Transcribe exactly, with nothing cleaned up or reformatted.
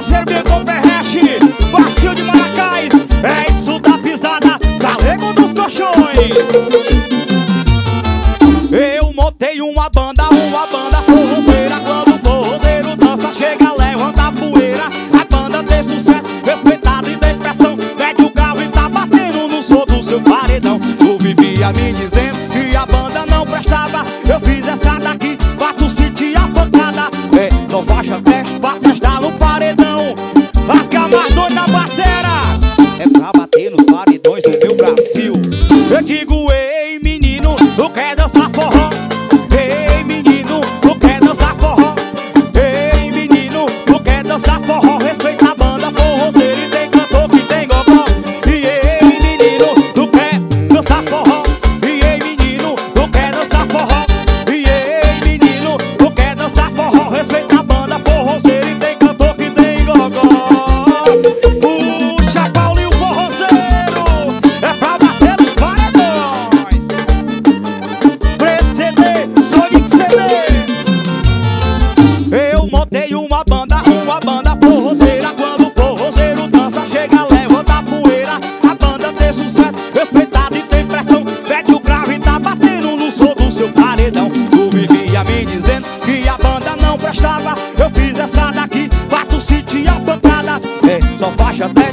parceiro Bianco Perrete, Bacio de Maracás. É isso da pisada, galego dos colchões. Eu montei uma banda, uma banda forrozeira. Quando o forrozeiro dança, chega, levanta a poeira. A banda tem sucesso, respeitado e tem pressão. Mete o carro e tá batendo no som do seu paredão. Tu vivia me dizendo que a banda não prestava. Eu fiz essa daqui pra tu sentir a pancada. É, só faixa teste pra testar no paredão. As camarões na batera é pra bater nos paredões do meu Brasil. Eu digo, ei menino, tu quer dançar forró? Ei menino, tu quer dançar forró? Ei menino, tu quer dançar forró? Respeita a banda forrozeira e tem cantor que tem gogó. E ei menino, tu quer dançar forró? E ei menino, tu quer dançar forró? E ei menino, tu quer dançar forró? Respeita a banda forrozeira e tem cantor que tem gogó. Puxa Paulinho forrozeiro, é pra bater nos paredões. Preto C D, Sonic C D. Eu montei uma banda, uma banda forrozeira. Quando o forrozeiro dança, chega, levanta a poeira. A banda tem sucesso, respeitado e tem pressão. Mete o grave e tá batendo no som do seu paredão. Tu vivia me dizendo que a banda não prestava. Eu fiz essa daqui pra tu sentir a pancada. É, só faixa dez